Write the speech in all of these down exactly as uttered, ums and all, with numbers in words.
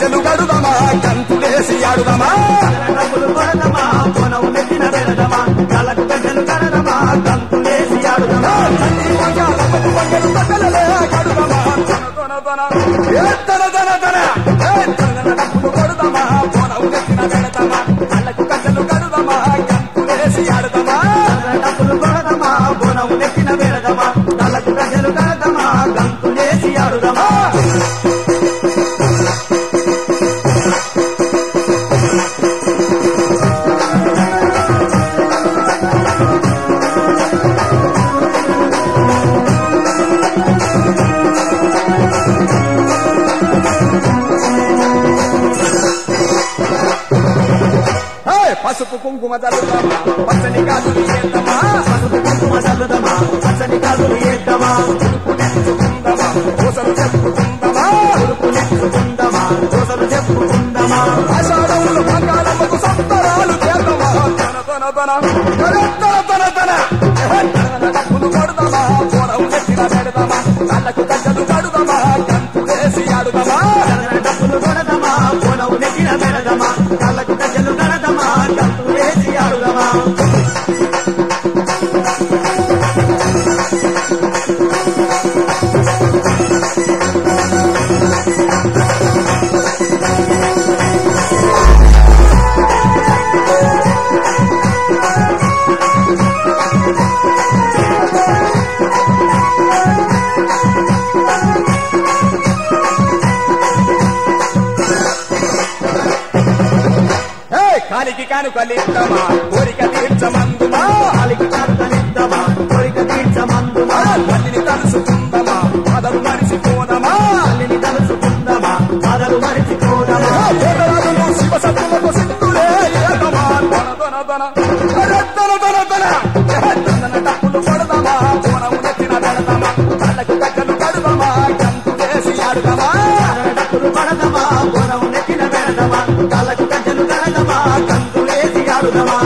గజ్జలు గడుదమా గంతులేసి ఆడుదమా డబ్బులు కొడదమా పొలం నెట్టిన వెళదమా కళ్ళకు గజ్జలు కడదమా గంతులేసి ఆడుదమా తల్లి వంగాలమ్మకు వంగలు తగ్గలలే గడుదమా తన తన ఏ తన తన తన ఏ తన డబ్బులు కొడుదమా పొలం నెట్టిన వెళదమా కళ్ళకు గజ్జలు గడుదమా గంతులేసి ఆడుదమా డబ్బులు కొడదమా పొలం నెట్టిన వెళదమా కళ్ళకు గజ్జలు కడదమా గంతులేసి ఆడుదమా పసుపు కుంకుమ చల్లుదమా పచ్చని గాజులు చేద్దామా పసుపు కుంకుమ చల్లుదమా పచ్చని గాజులు ఏద్దామా ఉడుపు నెచ్చుకుందమా పూసలు చెప్పుకుందమా ఉడుపు నెచ్చుకుందమా దోసలు చెప్పుకుందమా ఆషాఢములు బంగాళమ్మకు సంబరాలు చేద్దామా తన తన తన తన తన తన తన డబ్బులు కొడుదమా పూరం నెట్టిన పెడదామా కళ్ళకు గజ్జలు కడుదమా గంతులేసి ఆడుదమా డబ్బులు కొడదమా పొలం నెట్టిన వెళదమా కళ్ళకు గజ్జలు కడదమా గంతులేసి ఆడుదమా కాలికి కానుకలిద్దామా కోరిక తీర్చమందుమా కాలికి కానుకలిద్దామా కోరిక తీర్చమందుమా తల్లిని తలుసుకుందమా మదలు మరిచిపోదమా తల్లిని తలుసుకుందమా బాధలు మరిచిపోదమా దేవరాజులు శివ సత్తులకు సింధులే ఏదమా తన తన తన తన తన తన తన డబ్బులు కొడదమా కోనము నెత్తిన పెడదమా కళ్ళకు గజ్జలు కడుదమా గంతులేసి ఆడుదమా డబ్బులు పడదమా పొలం నెట్టిన వెళదమా కళ్ళకు గజ్జలు కడదమా గంతులేసి ఆడుదమా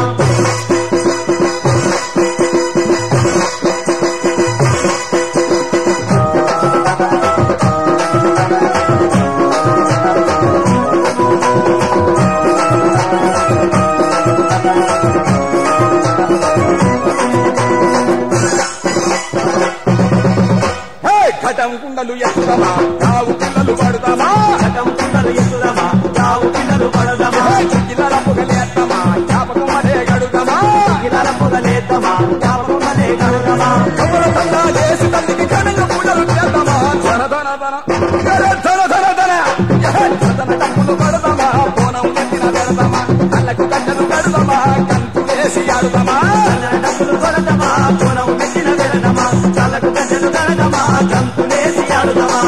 ఘటం కుండలు ఎత్తుదమా కావు పిల్లలు పడుదమా ఘటం కుండలు ఎత్తుదమా చావు పిల్లలు పడదమా కిల్లల పొగలేద్దామా జ్ఞాపకం అదే గడుదమా గిలాల పొగలేద్దామా జ్ఞాపకమనే కడదమా కబుర తల్లా చేసి తల్లికి ఘనంగా పూజలు చేద్దామా ధన ధన ధన ధన ధన ధన ధన డబ్బులు పడదమా పోనం నెట్టిన పెడదమా కళ్ళకు గడ్డలు కడుదమా గంతులేసి ఆడుదమా డబ్బులు కొడదమా పొలం నెట్టిన వెళదమా కళ్ళకు గజ్జలు కడదమా గంతులేసి ఆడుదమా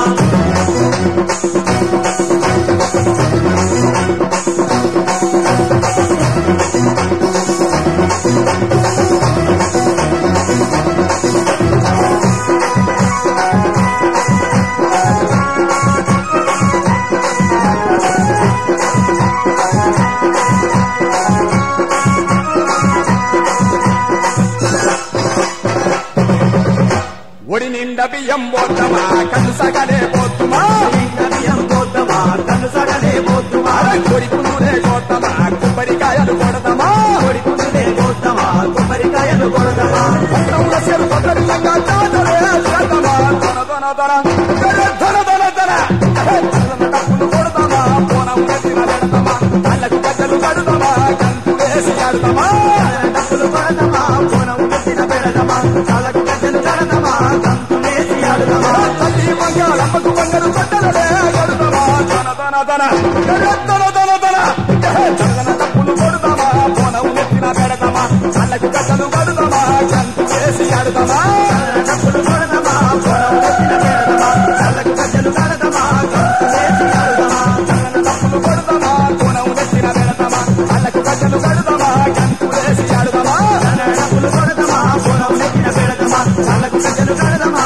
ఒడి నిండా బియ్యం పోతామా కన్ను సగలే పోతుమా బియ్యం పోద్దామా కన్ను సగలే పోద్దుమా కొడుకు నూనె కోతమా కొబ్బరికాయలు కొడదామా కొడుకునే పోద్దామా కొబ్బరికాయలు కొడదామా పట్టణంలో చెరు పట్టణంగా జాతరే చేద్దామా ధన ధన ధన ధన ధన ధన ధన డబ్బులు కొడదామా పోనం నెట్టిన పెడదామా కళ్ళకు గజ్జలు కడుదామా గంతులేసి ఆడుదామా డబ్బులు కొడదామా పొలం నెట్టిన పెడదామా కళ్ళకు గజ్జలు కడదామా గంతులేసి ఆడుదామా తల్లి వంగాలమ్మకు వంగలు బట్టలలే గడుదామా ధన ధన ధన ధన ధన ధన ధన డబ్బులు కొడదామా పోనం నెట్టిన పెడదామా కళ్ళకు గజ్జలు కడుదామా గంతులేసి ఆడుదామా డబ్బులు కొడదామా పొలం నెట్టిన పెడదామా కళ్ళకు గజ్జలు కడదామా గంతులేసి ఆడుదామా డబ్బులు కొడదామా కోనం నెట్టిన పెడదామా కళ్ళకు గజ్జలు కడుదామా గంతులేసి ఆడుదామా డబ్బులు కొడదామా పొలం నెట్టిన పెడదామా కళ్ళకు గజ్జలు కడదామా